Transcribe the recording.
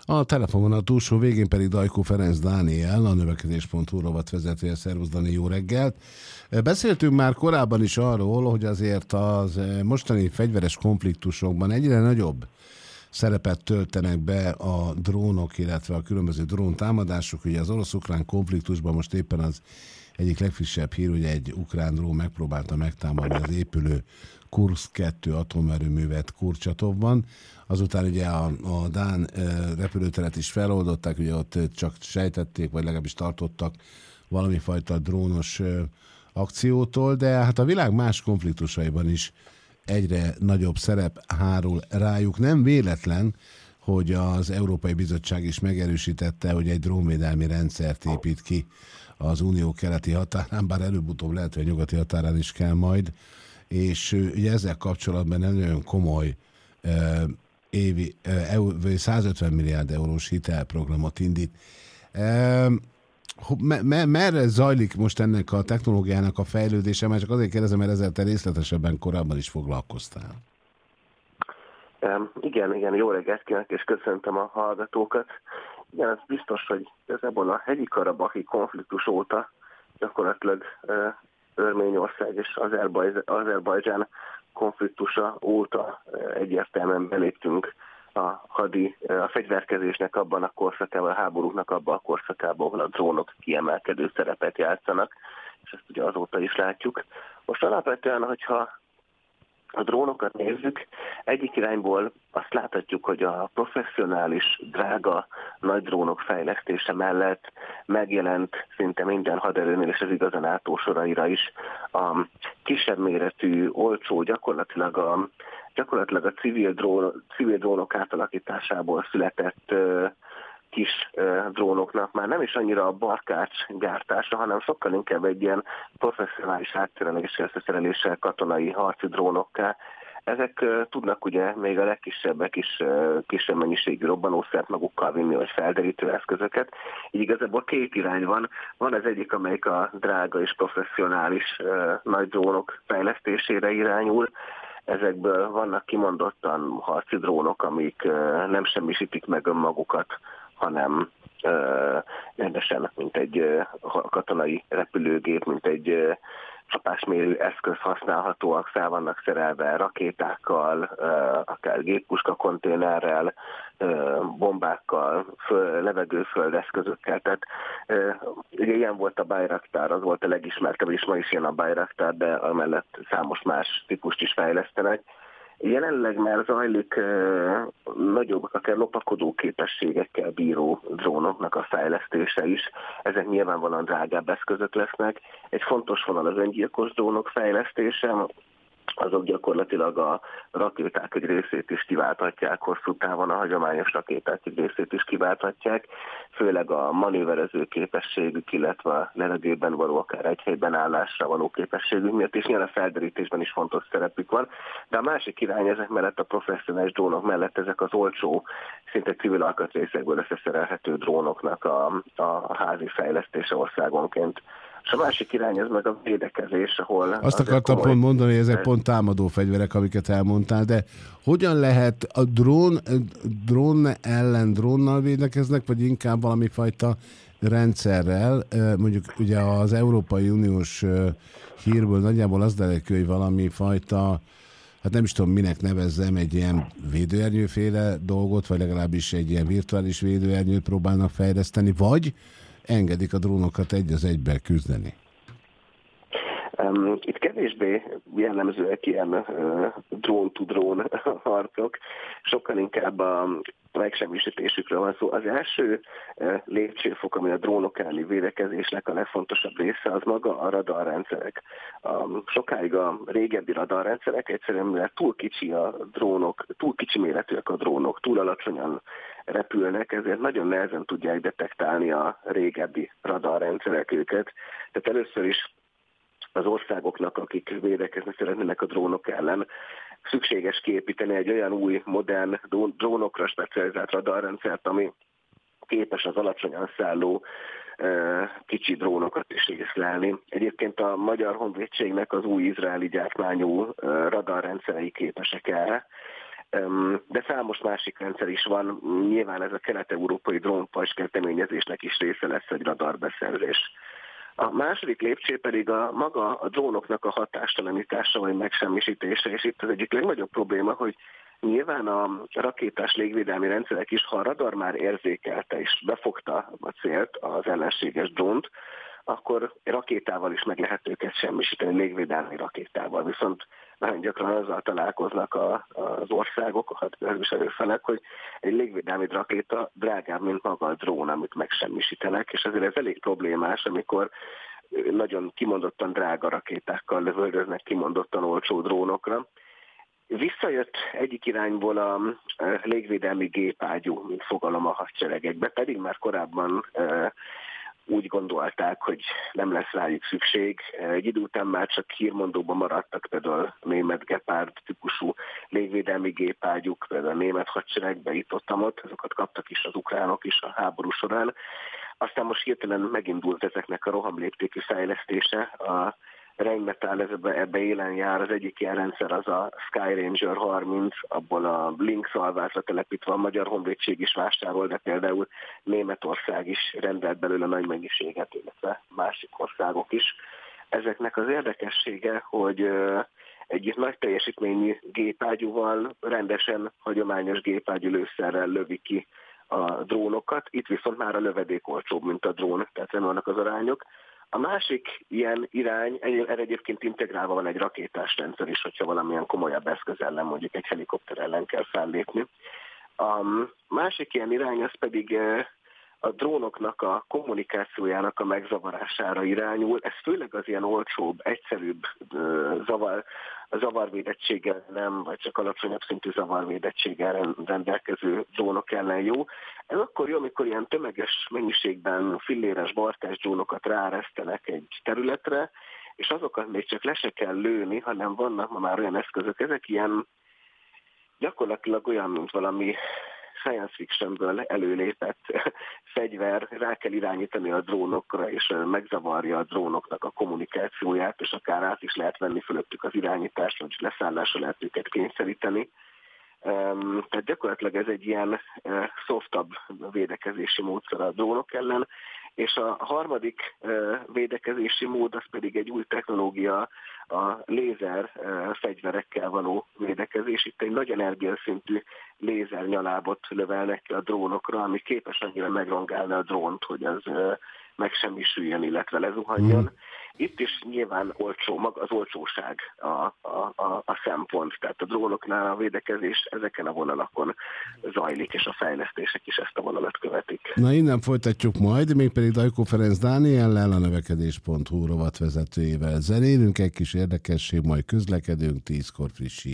A telefonon a túlsó végén pedig Dajkó Ferenc Dániel, a növekedés.hu rovatvezetője. Szervusz, Dani, jó reggelt! Beszéltünk már korábban is arról, hogy azért az mostani fegyveres konfliktusokban egyre nagyobb szerepet töltenek be a drónok, illetve a különböző dróntámadások. Ugye az orosz-ukrán konfliktusban most éppen az egyik legfrissebb hír, hogy egy ukrán drón megpróbálta megtámadni az épülő Kurszk 2 atomerőművet Kurcsatovban. Azután ugye a dán repülőteret is feloldották, ugye ott csak sejtették, vagy legalábbis tartottak valami fajta drónos akciótól, de hát a világ más konfliktusaiban is egyre nagyobb szerep hárul rájuk. Nem véletlen, hogy az Európai Bizottság is megerősítette, hogy egy drónvédelmi rendszert épít ki az Unió keleti határán, bár előbb-utóbb lehet, hogy a nyugati határán is kell majd, és ugye ezzel kapcsolatban egy nagyon komoly évi 150 milliárd eurós hitelprogramot indít. Merre zajlik most ennek a technológiának a fejlődése? Már csak azért kérdezem, mert ezzel te részletesebben korábban is foglalkoztál. Igen, jó reggelt kívánok, és köszöntöm a hallgatókat. Igen, ez biztos, hogy ebből a hegyi karabahi konfliktus óta gyakorlatilag Örményország és Azerbajdzsán konfliktusa óta egyértelműen beléptünk a fegyverkezésnek abban a korszakában, a háborúknak abban a korszakában, ahol a drónok kiemelkedő szerepet játszanak, és ezt ugye azóta is látjuk. Most alapvetően, hogyha a drónokat nézzük, egyik irányból azt láthatjuk, hogy a professzionális, drága, nagy drónok fejlesztése mellett megjelent szinte minden haderőnél és az igaz a NATO soraira is a kisebb méretű, olcsó, gyakorlatilag a civil drónok átalakításából született kis drónoknak már nem is annyira a barkács gyártása, hanem sokkal inkább egy ilyen professzionális átszerelés, összeszereléssel katonai harci drónokká. Ezek tudnak ugye még a legkisebbek is kisebb mennyiségű robbanószert magukkal vinni, vagy felderítő eszközöket. Így igazából két irány van. Van az egyik, amelyik a drága és professzionális nagy drónok fejlesztésére irányul. Ezekből vannak kimondottan harci drónok, amik nem semmisítik meg önmagukat, hanem rendesen, mint egy katonai repülőgép, mint egy csapásmérő eszköz használhatóak, fel vannak szerelve rakétákkal, akár géppuska konténerrel, bombákkal, levegőföld eszközökkel. Tehát ugye ilyen volt a Bayraktar, az volt a legismertebb, és ma is ilyen a Bayraktar, de amellett számos más típust is fejlesztenek. Jelenleg már zajlik nagyobb, akár lopakodó képességekkel bíró drónoknak a fejlesztése is. Ezek nyilvánvalóan drágább eszközök lesznek. Egy fontos vonal az öngyilkos drónok fejlesztése, azok gyakorlatilag a rakéták egy részét is kiválthatják, hosszú távon a hagyományos rakéták egy részét is kiválthatják, főleg a manőverező képességük, illetve a levegőben való akár egy helyben állásra való képességük miatt, és nyilván a felderítésben is fontos szerepük van. De a másik irány ezek mellett, a professzionális drónok mellett ezek az olcsó, szinte civil alkatrészekből összeszerelhető drónoknak a házi fejlesztése országonként. És a másik irány, ez meg a védekezés, ahol... Azt akartam pont mondani, hogy ezek pont támadó fegyverek, amiket elmondtál, de hogyan lehet a drón ellen drónnal védekeznek, vagy inkább valami fajta rendszerrel? Mondjuk ugye az Európai Uniós hírből nagyjából az derül ki, hogy valami fajta, hát nem is tudom minek nevezzem, egy ilyen védőernyőféle dolgot, vagy legalábbis egy ilyen virtuális védőernyőt próbálnak fejleszteni, vagy engedik a drónokat egy az egyben küzdeni? Itt kevésbé jellemzőek ilyen drón-to-drón harcok, sokkal inkább a megsemmisítésükről van szó. Az első lépcsőfok, ami a drónok elleni védekezésnek a legfontosabb része, az maga a radarrendszerek. Sokáig a régebbi radarrendszerek egyszerűen, mivel túl kicsi méretűek a drónok, túl alacsonyan repülnek, ezért nagyon nehezen tudják detektálni a régebbi radarrendszerek őket. Tehát először is az országoknak, akik védekezni szeretnének a drónok ellen, szükséges kiépíteni egy olyan új, modern drónokra specializált radarrendszert, ami képes az alacsonyan szálló kicsi drónokat is észlelni. Egyébként a Magyar Honvédségnek az új izraeli gyártmányú radarrendszerei képesek erre. De számos másik rendszer is van. Nyilván ez a kelet-európai drónpajzs kezdeményezésnek is része lesz egy radarbeszerzés. A második lépcső pedig maga a drónoknak a hatástalanítása vagy megsemmisítése, és itt az egyik legnagyobb probléma, hogy nyilván a rakétás légvédelmi rendszerek is, ha a radar már érzékelte és befogta a célt, az ellenséges drónt, akkor rakétával is meg lehet őket semmisíteni, légvédelmi rakétával. Viszont nagyon gyakran azzal találkoznak az országok, a hadviselő felek, hogy egy légvédelmi rakéta drágább, mint maga a drón, amit megsemmisítenek, és ezért ez elég problémás, amikor nagyon kimondottan drága rakétákkal lövöldöznek kimondottan olcsó drónokra. Visszajött egyik irányból a légvédelmi gépágyú, mint fogalom a hadseregekbe, pedig már korábban úgy gondolták, hogy nem lesz rájuk szükség. Egy idő után már csak hírmondóban maradtak például a német Gepard típusú légvédelmi gépágyúk, például a német hadseregbe itt-ott, azokat kaptak is az ukránok is a háború során. Aztán most hirtelen megindult ezeknek a rohamléptékű fejlesztése. A Rheinmetall ebbe élen jár, az egyik ilyen rendszer az a Sky Ranger 30, abból a Lynx alvázra telepítve a Magyar Honvédség is vásárol, de például Németország is rendelt belőle nagy mennyiséget, illetve másik országok is. Ezeknek az érdekessége, hogy egy nagy teljesítményű gépágyúval, rendesen hagyományos gépágyú lőszerrel lövi ki a drónokat, itt viszont már a lövedék olcsóbb, mint a drón, tehát nem vannak az arányok. A másik ilyen irány, erre egyébként integrálva van egy rakétás rendszer is, hogyha valamilyen komolyabb eszköz ellen, mondjuk egy helikopter ellen kell fellépni. A másik ilyen irány az pedig a drónoknak a kommunikációjának a megzavarására irányul. Ez főleg az ilyen olcsóbb, egyszerűbb zavarvédettséggel nem, vagy csak alacsonyabb szintű zavarvédettséggel rendelkező drónok ellen jó. Ez akkor jó, amikor ilyen tömeges mennyiségben filléres barkás drónokat ráeresztenek egy területre, és azokat még csak le se kell lőni, hanem vannak ma már olyan eszközök, ezek ilyen gyakorlatilag olyan, mint valami science fictionből előlépett fegyver, rá kell irányítani a drónokra, és megzavarja a drónoknak a kommunikációját, és akár át is lehet venni fölöttük az irányítást, vagy leszállásra lehet őket kényszeríteni. Tehát gyakorlatilag ez egy ilyen softabb védekezési módszer a drónok ellen, és a harmadik védekezési mód az pedig egy új technológia, a lézer fegyverekkel való védekezés. Itt egy nagy energiaszintű lézernyalábot lövelnek ki a drónokra, ami képes annyira megrongálni a drónt, hogy az megsemmisüljön, illetve lezuhanjon. Itt is nyilván maga az olcsóság a szempont, tehát a drónoknál a védekezés ezeken a vonalakon zajlik, és a fejlesztések is ezt a vonalat követik. Na, innen folytatjuk majd, mégpedig Dajkó Ferenc Dániellel, a növekedés.hu rovatvezetőjével zenélünk, egy kis érdekesség, majd közlekedünk, 10-kor frissít.